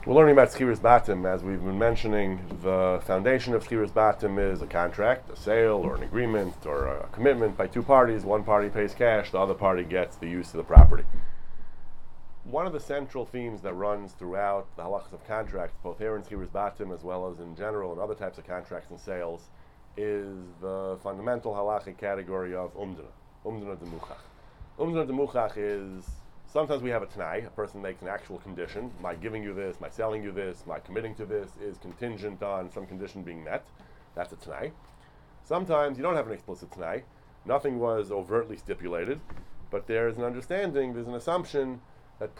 We're learning about Schiras Batim. As we've been mentioning, the foundation of Schiras Batim is a contract, a sale, or an agreement, or a commitment by two parties. One party pays cash, the other party gets the use of the property. One of the central themes that runs throughout the halachas of contracts, both here in Schiras Batim as well as in general and other types of contracts and sales, is the fundamental halachic category of umdana, umdana demuchach. Umdana demuchach is, sometimes we have a t'nai, a person makes an actual condition, my giving you this, my selling you this, my committing to this is contingent on some condition being met. That's a t'nai. Sometimes you don't have an explicit t'nai, nothing was overtly stipulated, but there's an understanding, there's an assumption that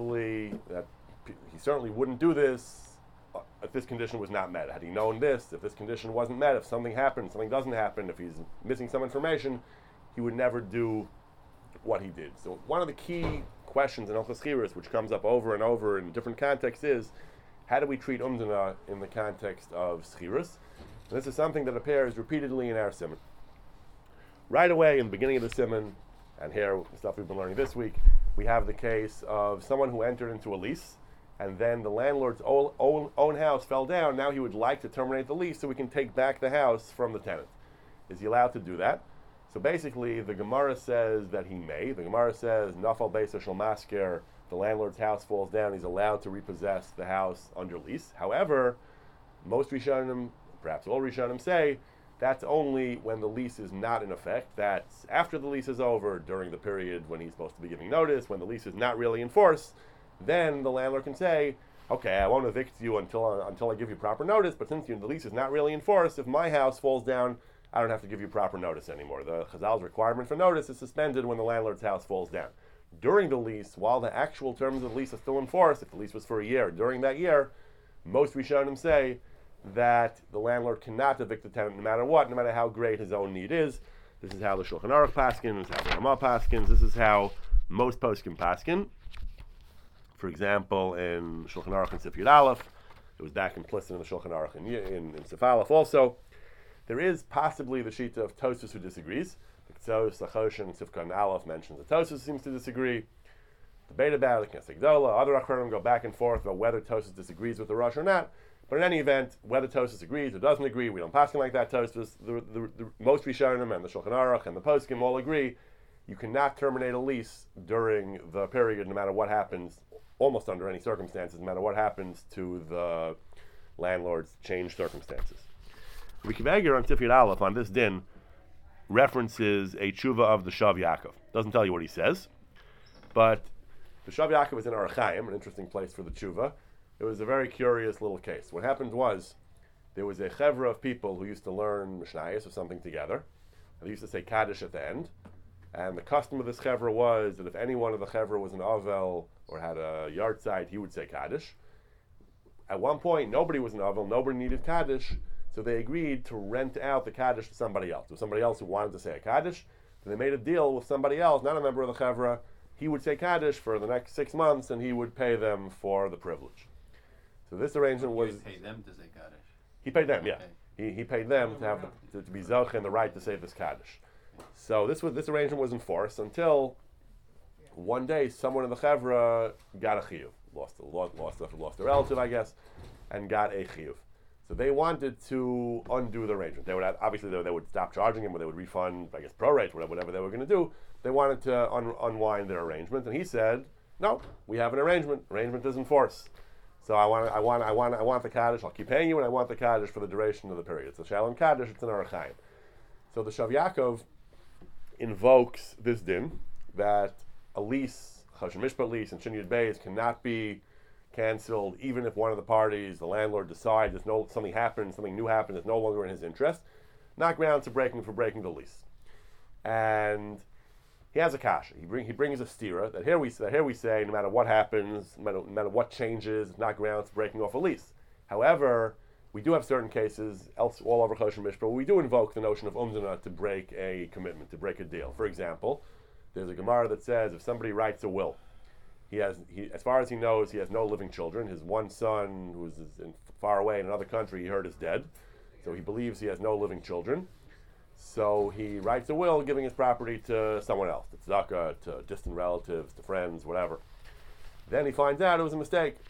he certainly wouldn't do this if this condition was not met. Had he known this, if this condition wasn't met, if something happened, something doesn't happen, if he's missing some information, he would never do what he did. So one of the key questions in Hilchos Schiras, which comes up over and over in different contexts, is how do we treat umdana in the context of Schiras? And this is something that appears repeatedly in our simon. Right away in the beginning of the simon, and here, the stuff we've been learning this week, we have the case of someone who entered into a lease, and then the landlord's own house fell down. Now he would like to terminate the lease so we can take back the house from the tenant. Is he allowed to do that? So basically, the Gemara says that he may. The Gemara says, Nafal Beisa Shel Masker, the landlord's house falls down, he's allowed to repossess the house under lease. However, most Rishonim, perhaps all Rishonim, say that's only when the lease is not in effect. That's after the lease is over, during the period when he's supposed to be giving notice, when the lease is not really in force. Then the landlord can say, okay, I won't evict you until I give you proper notice, but since the lease is not really in force, if my house falls down, I don't have to give you proper notice anymore. The Chazal's requirement for notice is suspended when the landlord's house falls down. During the lease, while the actual terms of the lease are still in force, if the lease was for a year, during that year, most Rishonim say that the landlord cannot evict the tenant no matter what, no matter how great his own need is. This is how the Shulchan Aruch paskins, this is how the Ramah paskins, this is how most poskim paskin. For example, in Shulchan Aruch and Sif Yud Aleph, it was back implicit in the Shulchan Aruch in Sif Aleph also. There is possibly the Shita of Tosfos who disagrees. The Ktsos, Achoshen, and Sifkan Aleph mentions that Tosfos seems to disagree. Debate about it, Knesset Gdola, other Achronim go back and forth about whether Tosfos disagrees with the Rosh or not. But in any event, whether Tosfos agrees or doesn't agree, we don't pass him like that. Tosfos, the most Rishonim and the Shulchan Aruch and the Poskim all agree you cannot terminate a lease during the period, no matter what happens, almost under any circumstances, no matter what happens to the landlord's changed circumstances. Riki Veger on Sif Yud Aleph on this din references a tshuva of the Shav Yaakov. Doesn't tell you what he says, but the Shav Yaakov is in Orach Chaim, an interesting place for the tshuva. It was a very curious little case. What happened was there was a chevra of people who used to learn Mishnayos or something together. They used to say Kaddish at the end, and the custom of this chevra was that if any one of the chevra was an Avel or had a yard site, he would say Kaddish. At one point, nobody was an Avel, nobody needed Kaddish. So they agreed to rent out the Kaddish to somebody else. To somebody else who wanted to say a Kaddish. So they made a deal with somebody else, not a member of the Chevra. He would say Kaddish for the next 6 months, and he would pay them for the privilege. So this arrangement was... He paid them to say Kaddish. He paid them, yeah. He paid them to have to be Zoch and the right to say this Kaddish. So this arrangement was enforced until one day someone in the Chevra got a chiyuv. Lost a relative, I guess, and got a chiyuv. So they wanted to undo the arrangement. They would stop charging him, or they would refund, I guess, prorate, whatever they were going to do. They wanted to unwind their arrangement, and he said, "No, we have an arrangement. Arrangement is in force. So I want the Kaddish. I'll keep paying you, and I want the Kaddish for the duration of the period. It's a Shalom Kaddish. It's an Orach Chaim." So the Shav Yaakov invokes this din that a lease, Choshen Mishpat lease, and Shin Yud Beis cannot be canceled, even if one of the parties, the landlord, decides something new happens, it's no longer in his interest, not grounds for breaking the lease. And he has a kasha. He brings a stira that here we say no matter what happens, no matter what changes, it's not grounds for breaking off a lease. However, we do have certain cases all over Choshen Mishpat where we do invoke the notion of umdana to break a commitment, to break a deal. For example, there's a Gemara that says if somebody writes a will, he as far as he knows, he has no living children. His one son, who is far away in another country, he heard is dead. So he believes he has no living children. So he writes a will giving his property to someone else, to tzedakah, to distant relatives, to friends, whatever. Then he finds out it was a mistake.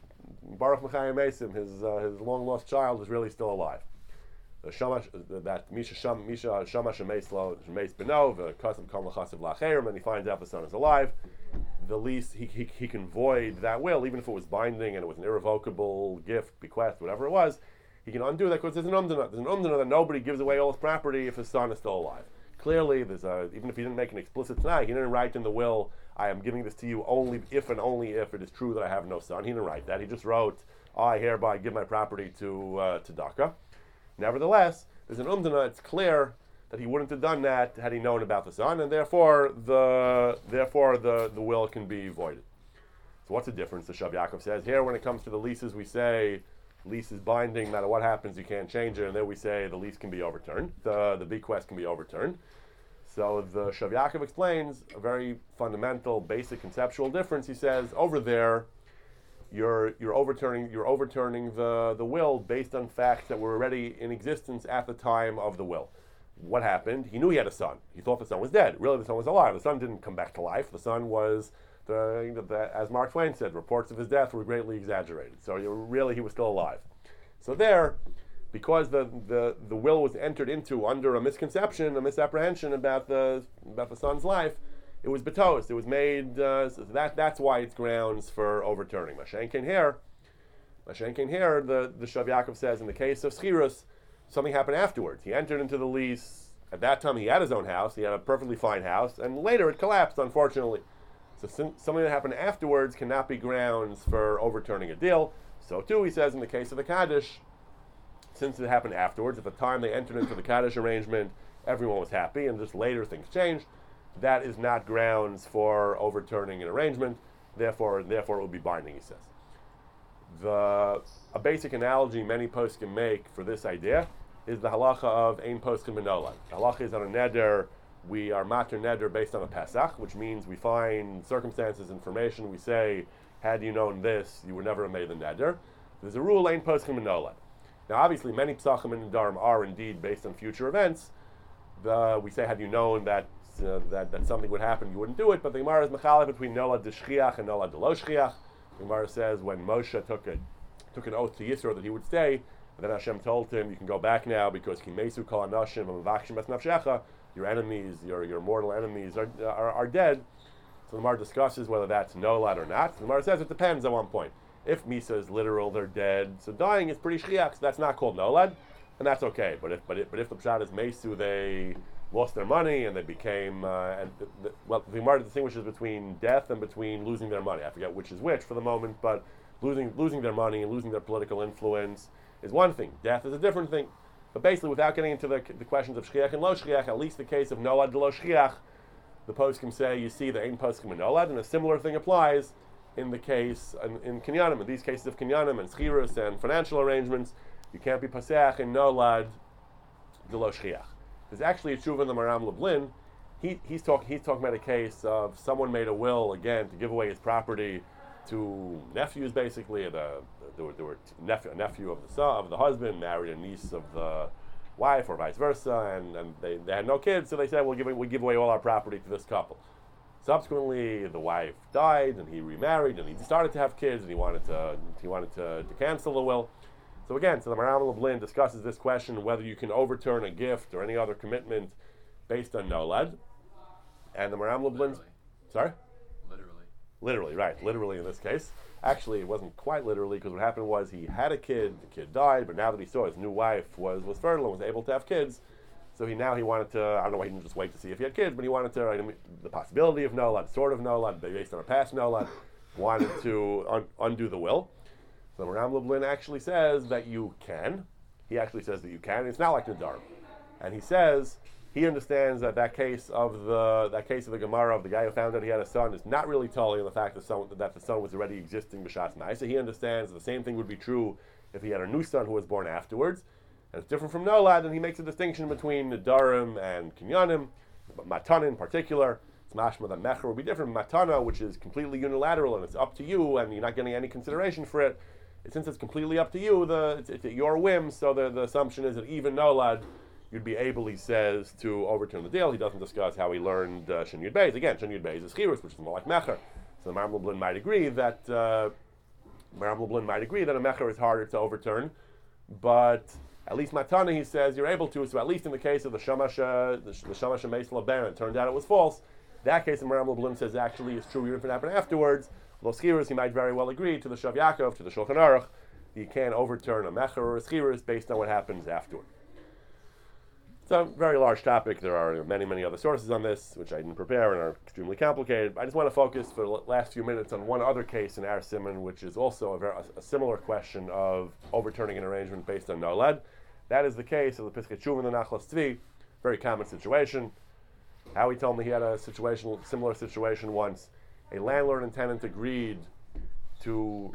Baruch Mechayim Mesim, his long lost child, is really still alive. That Misha Shamash Shemeis Beno, Kasim Kal L'Chasiv L'Acherim, and he finds out the son is alive. The lease, he can void that will, even if it was binding and it was an irrevocable gift, bequest, whatever it was. He can undo that because there's an umdana. There's an umdana that nobody gives away all his property if his son is still alive. Clearly, even if he didn't make an explicit t'nai, he didn't write in the will, I am giving this to you only if and only if it is true that I have no son. He didn't write that. He just wrote, I hereby give my property to Daka. Nevertheless, there's an umdana. It's clear that he wouldn't have done that had he known about the son, and therefore the will can be voided. So what's the difference? The Shav Yaakov says here, when it comes to the leases, we say lease is binding, no matter what happens, you can't change it, and then we say the lease can be overturned, the bequest can be overturned. So the Shav Yaakov explains a very fundamental, basic conceptual difference. He says over there, you're overturning the will based on facts that were already in existence at the time of the will. What happened? He knew he had a son. He thought the son was dead. Really, the son was alive. The son didn't come back to life. The son was, as Mark Twain said, reports of his death were greatly exaggerated. So really, he was still alive. So there, because the will was entered into under a misconception, a misapprehension about the son's life, it was betos. It was made. So that's why it's grounds for overturning. Mashenkin here, the Shav Yaakov says in the case of Schirus, something happened afterwards. He entered into the lease. At that time, he had his own house. He had a perfectly fine house, and later it collapsed, unfortunately. So something that happened afterwards cannot be grounds for overturning a deal. So too, he says in the case of the Kaddish, since it happened afterwards, at the time they entered into the Kaddish arrangement, everyone was happy, and just later things changed. That is not grounds for overturning an arrangement. Therefore, it will be binding, he says. A basic analogy many poskim make for this idea is the halacha of ein poskim menolad. The halacha is on a neder. We are mater neder based on a Pesach, which means we find circumstances, information. We say, had you known this, you would never have made the neder. There's a rule, ein poskim menolad. Now, obviously, many psachim and nedarim are indeed based on future events. We say, had you known that something would happen, you wouldn't do it. But the Gemara is mechalek between nolad d'shchiach and nolad d'lo shchiach. The Gemara says when Moshe took an oath to Yisro that he would stay, and then Hashem told him, you can go back now because Kimesu kol anashim v'mavakshim es nafshecha, your enemies, your mortal enemies are dead. So the Gemara discusses whether that's nolad or not. So the Gemara says it depends at one point. If Misa is literal, they're dead. So dying is pretty shchiach, so that's not called nolad, and that's okay. But if the pshat is Mesu, they lost their money and they became the Gemara distinguishes between death and between losing their money. I forget which is which for the moment, but losing their money and losing their political influence is one thing. Death is a different thing. But basically, without getting into the questions of shchiach and lo shchiach, at least the case of nolad lo shchiach, the poskim say you see the ein poskim and nolad, and a similar thing applies in the case in kinyanim. In these cases of kinyanim and schirus and financial arrangements, you can't be paseach in nolad lo shchiach. There's actually a tshuva in the Maram Lublin. He's talking about a case of someone made a will again to give away his property to nephews. Basically, there were a nephew of the husband married a niece of the wife, or vice versa, and they had no kids, so they said we give away all our property to this couple. Subsequently, the wife died, and he remarried, and he started to have kids, and he wanted to cancel the will. So again, the Maram Lublin discusses this question, whether you can overturn a gift or any other commitment based on nolad. And the Maram Lublin... Sorry? Literally, right. Literally in this case. Actually, it wasn't quite literally, because what happened was he had a kid, the kid died, but now that he saw his new wife was fertile and was able to have kids, so he wanted to, I don't know why he didn't just wait to see if he had kids, but he wanted to, the possibility of nolad, sort of nolad, based on a past nolad, wanted to undo the will. So Maram Lublin actually says that you can. He actually says that you can. It's not like Nedarim. And he says he understands that case of the Gemara of the guy who found out he had a son is not really totally on the fact that the son was already existing b'shatz ma'isa. He understands the same thing would be true if he had a new son who was born afterwards. And it's different from Nolad, and he makes a distinction between Nedarim and Kinyanim, Matana in particular. It's mashma that Mecher would be different from Matana, which is completely unilateral and it's up to you and you're not getting any consideration for it. Since it's completely up to you, it's at your whim, so the assumption is that even Nolad, you'd be able, he says, to overturn the deal. He doesn't discuss how he learned Shin Yud Beis. Again, Shin Yud Beis is Chirus, which is more like Mecher. So the Maram Lublin might agree that Maram Lublin might agree that a mecher is harder to overturn, but at least Matana, he says, you're able to. So at least in the case of the Shamash Meisel Baron, it turned out it was false. That case of Maram Lublin says actually is true even if it happened afterwards. Los Chiras, he might very well agree to the Shav Yaakov, to the Shulchan Aruch, you can't overturn a mecher or a Chiras based on what happens afterward. It's a very large topic. There are many, many other sources on this, which I didn't prepare and are extremely complicated. I just want to focus for the last few minutes on one other case in Ar Siman, which is also a similar question of overturning an arrangement based on Noled. That is the case of the Piskei Teshuva and the Nachlas Tzvi. Very common situation. Howie told me he had a similar situation once. A landlord and tenant agreed to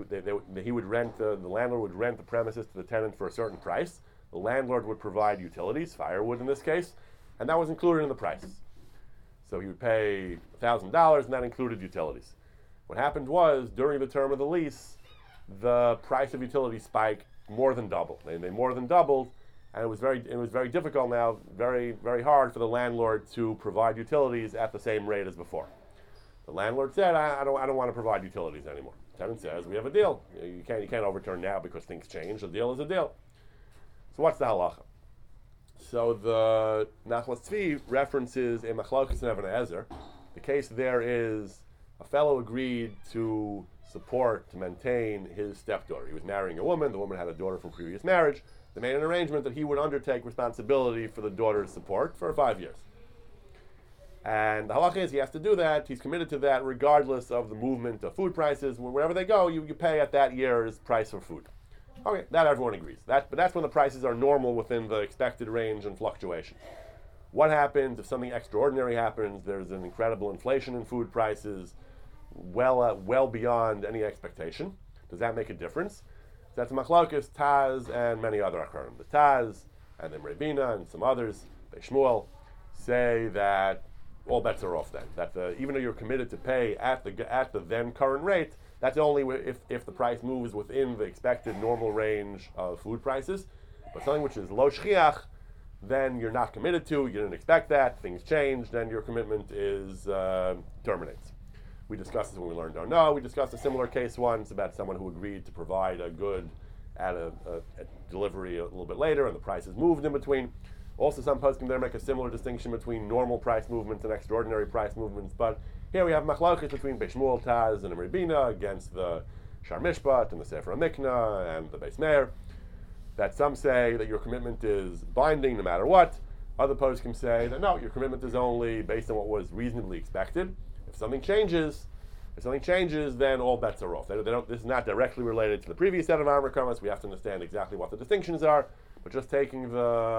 he would rent the landlord would rent the premises to the tenant for a certain price. The landlord would provide utilities, firewood in this case, and that was included in the price. So he would pay $1,000, and that included utilities. What happened was, during the term of the lease, the price of utilities spiked more than double. They more than doubled, and it was very difficult now, very, very hard for the landlord to provide utilities at the same rate as before. The landlord said, I don't want to provide utilities anymore. The tenant says, we have a deal. You can't overturn now because things change. A deal is a deal. So what's the halacha? So the Nachlas Tzvi references a Machlokas and Even HaEzer. The case there is a fellow agreed to maintain his stepdaughter. He was marrying a woman. The woman had a daughter from previous marriage. They made an arrangement that he would undertake responsibility for the daughter's support for 5 years. And the halacha is he has to do that. He's committed to that regardless of the movement of food prices. Wherever they go, you pay at that year's price for food. Okay, that everyone agrees. But that's when the prices are normal within the expected range and fluctuation. What happens if something extraordinary happens? There's an incredible inflation in food prices, well beyond any expectation. Does that make a difference? So that's Machlokas, Taz, and many other Acharonim. The Taz and the Rebina and some others, Beis Shmuel, say that all bets are off then. That even though you're committed to pay at the then current rate, that's only if the price moves within the expected normal range of food prices. But something which is lo shchiach, then you're not committed to, you didn't expect that, things change, then your commitment is terminates. We discussed this when we learned Don't Know. We discussed a similar case once about someone who agreed to provide a good at a delivery a little bit later, and the prices moved in between. Also, some poskim there make a similar distinction between normal price movements and extraordinary price movements. But here we have machlokas between Beis Shmuel, Taz, and Rebina against the Shar Mishpat and the Sefer HaMiknah and the Beis Meir. That some say that your commitment is binding no matter what. Other poskim say that no, your commitment is only based on what was reasonably expected. If something changes, then all bets are off. This is not directly related to the previous set of Amar comments. We have to understand exactly what the distinctions are. But just taking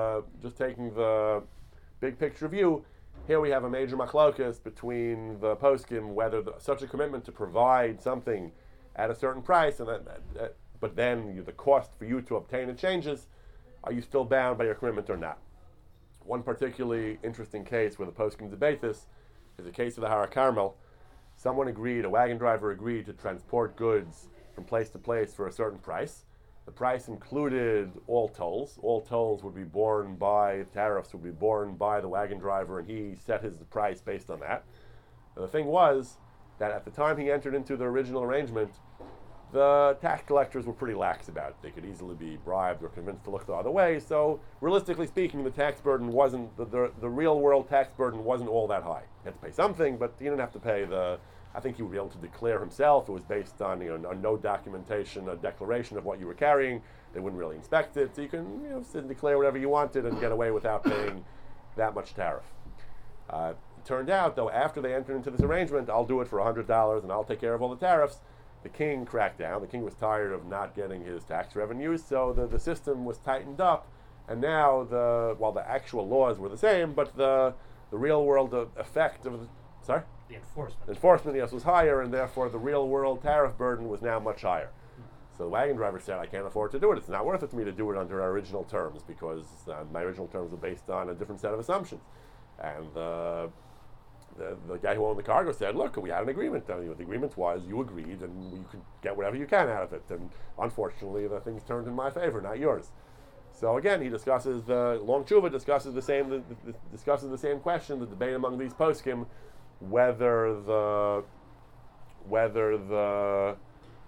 the big picture view, here we have a major machlokas between the poskim whether such a commitment to provide something at a certain price, but then the cost for you to obtain it changes. Are you still bound by your commitment or not? One particularly interesting case where the poskim debate this is the case of the Har Carmel. A wagon driver agreed to transport goods from place to place for a certain price. The price included all tolls. All tolls would be borne by, tariffs would be borne by the wagon driver, and he set his price based on that. And the thing was that at the time he entered into the original arrangement, the tax collectors were pretty lax about it. They could easily be bribed or convinced to look the other way. So, realistically speaking, the tax burden wasn't, the real world tax burden wasn't all that high. He had to pay something, but he didn't have to pay I think he would be able to declare himself. It was based on on no documentation, a declaration of what you were carrying. They wouldn't really inspect it, so you can sit and declare whatever you wanted and get away without paying that much tariff. It turned out, though, after they entered into this arrangement, I'll do it for $100 and I'll take care of all the tariffs. The king cracked down. The king was tired of not getting his tax revenues, so the system was tightened up. And now the actual laws were the same, but the real world effect of the enforcement. The enforcement, yes, was higher, and therefore the real world tariff burden was now much higher. So the wagon driver said, I can't afford to do it. It's not worth it to me to do it under our original terms because my original terms were based on a different set of assumptions. And the guy who owned the cargo said, look, we had an agreement. The agreement was you agreed and you could get whatever you can out of it. And unfortunately, the things turned in my favor, not yours. So again, he discusses Long Tshuva discusses the same question, the debate among these poskim, whether the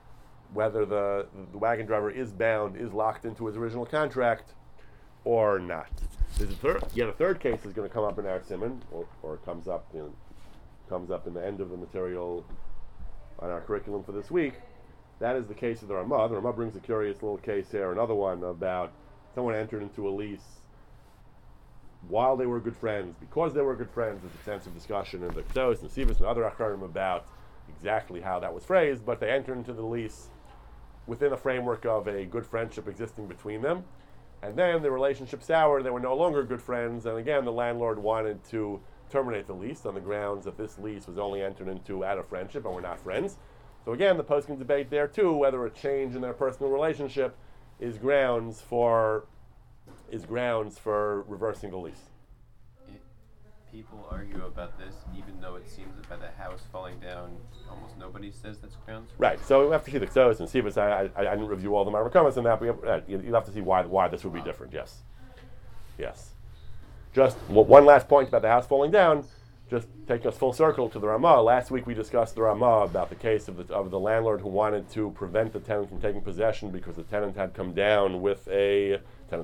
whether the wagon driver is bound, is locked into his original contract, or not. There's a third case is going to come up in our Simon, or comes up in the end of the material on our curriculum for this week. That is the case of the Ramah. The Ramah brings a curious little case here, another one about someone entered into a lease while they were good friends. Because they were good friends, there's extensive discussion in the Kedos and Sivas and other Acharim about exactly how that was phrased, but they entered into the lease within a framework of a good friendship existing between them. And then the relationship soured, they were no longer good friends, and again the landlord wanted to terminate the lease on the grounds that this lease was only entered into out of friendship and we're not friends. So again, the post can debate there too whether a change in their personal relationship is grounds for reversing the lease. People argue about this, even though it seems that by the house falling down, almost nobody says that's grounds. Right. So we have to see the Kedos and Sivas. I didn't review all the Marmar comments on that, but you'll have to see why this would be different. Yes. Just one last point about the house falling down. Just taking us full circle to the Ramah. Last week we discussed the Ramah about the case of the landlord who wanted to prevent the tenant from taking possession because the tenant's wife had come down with a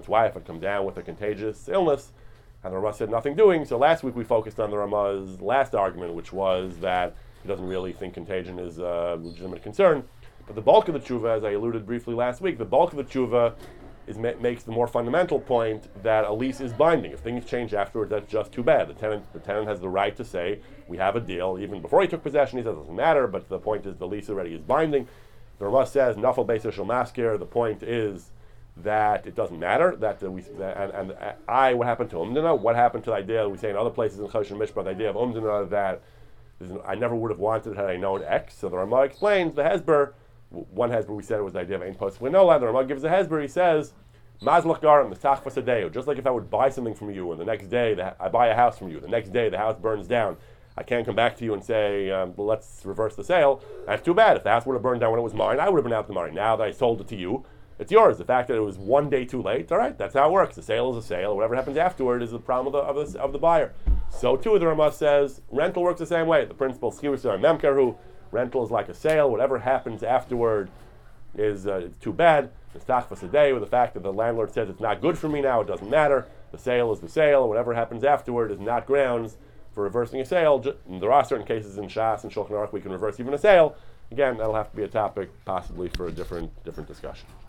contagious illness, and the Ramah said nothing doing. So last week we focused on the Ramah's last argument, which was that he doesn't really think contagion is a legitimate concern. But the bulk of the tshuva, as I alluded briefly last week, the bulk of the tshuva makes the more fundamental point that a lease is binding. If things change afterwards, that's just too bad. The tenant has the right to say, we have a deal. Even before he took possession, he says it doesn't matter, but the point is the lease already is binding. The Ramah says, Nafal Beis Shel Maskir, the point is that it doesn't matter. What happened to Umdana? What happened to the idea, we say in other places in Choshen Mishpat, the idea of Umdana that I never would have wanted it had I known X. So the Ramah explains, the Hezber, one Hezber we said it was the idea of Ein Post Winola. The Ramah gives a Hezber, he says, Mazlach Garam, Mistach Fasadeo. Just like if I would buy something from you and the next day I buy a house from you, the next day the house burns down, I can't come back to you and say, well, let's reverse the sale. That's too bad. If the house would have burned down when it was mine, I would have been out the money. Now that I sold it to you, it's yours. The fact that it was one day too late, all right, that's how it works. The sale is a sale. Whatever happens afterward is the problem of the buyer. So too, the Ramah says, rental works the same way. The principle, Skiwasar Memkaru, rental is like a sale. Whatever happens afterward is too bad. It's tachvas a day with the fact that the landlord says it's not good for me now, it doesn't matter. The sale is the sale. Whatever happens afterward is not grounds for reversing a sale. There are certain cases in Shas and Shulchan Aruch we can reverse even a sale. Again, that'll have to be a topic possibly for a different discussion.